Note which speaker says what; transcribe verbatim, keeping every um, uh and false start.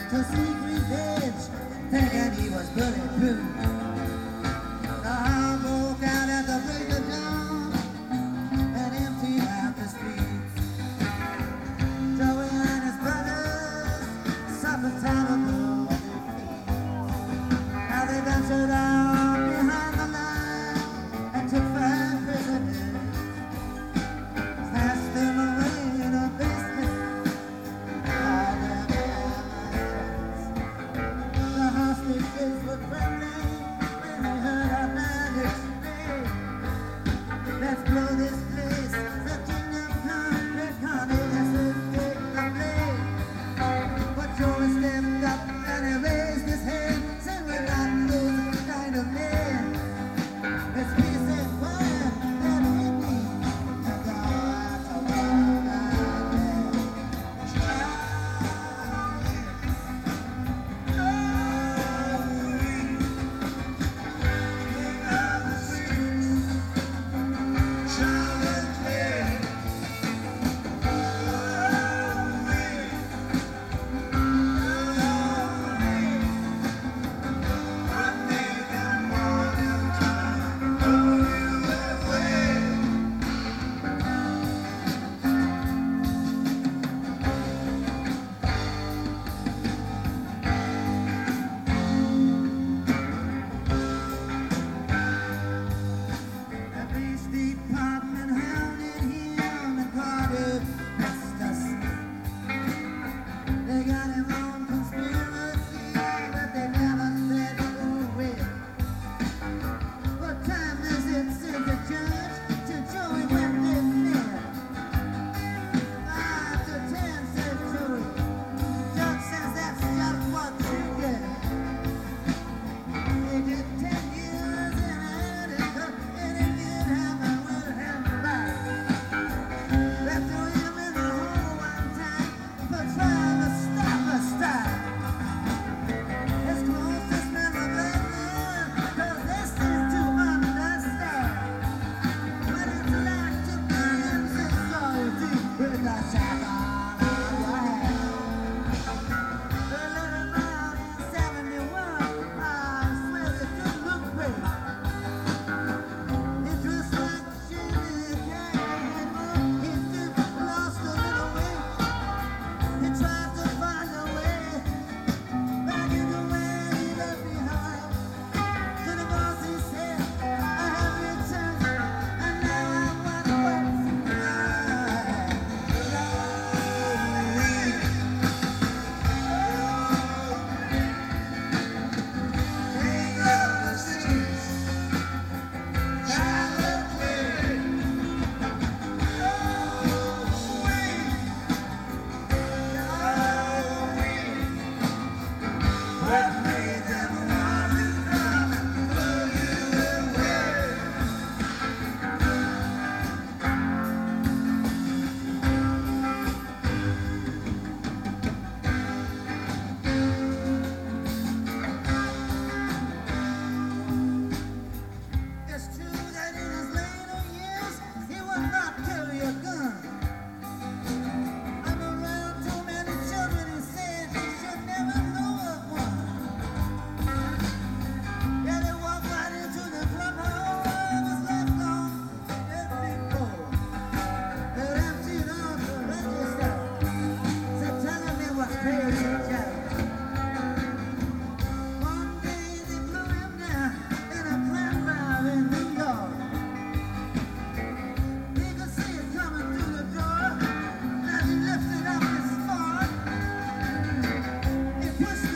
Speaker 1: to seek revenge, thinking he was bulletproof. The hound broke out at the break of dawn and emptied out the streets. Joey and his brothers suffered terrible defeat. Now they ventured out behind the line and took five prisoners, snatched them away in a basement. The hostages were trembling when they heard our bandits scream. Let's blow this place, the kingdom come, we're coming, let's take the blame. But Joey stepped up and he raised his hand, said we're not those kind of men. It's peace and quiet that we need, and God's a world out there. The police department hounded him and caught him fast asleep. They got him on conspiracy, but they never said who will. What time does it, said the judge, till Joey went in there? Five to ten, said Joey. Judge says that's just what you get. They did ten years in Attica, and it did happen with him back. Left him in the hole one time for trying to stop a strike. His closest memory now, 'cause this is to understand what it's like to be in society with a shackle on your hand. They let him out in seventy-one. I swear it didn't look great. He dressed like Jimmy Campbell. He just lost a little weight. He tried to find a way back in the way he left behind. To the boss he said, I have returned, and now I want what's mine. King of the streets, Charlotte Clay. What made them want to come and blow you away? It's true that in his later years he would not carry a gun. I'm around too many children, he said he should never know of one. Yeah, they walk right into the clubhouse of his left arm, every door. They emptied out the register, said telling me what pays the jack. One day they blew him down in a clam bar in New York. He could see it coming through the door as he lifted up his fork. He pushed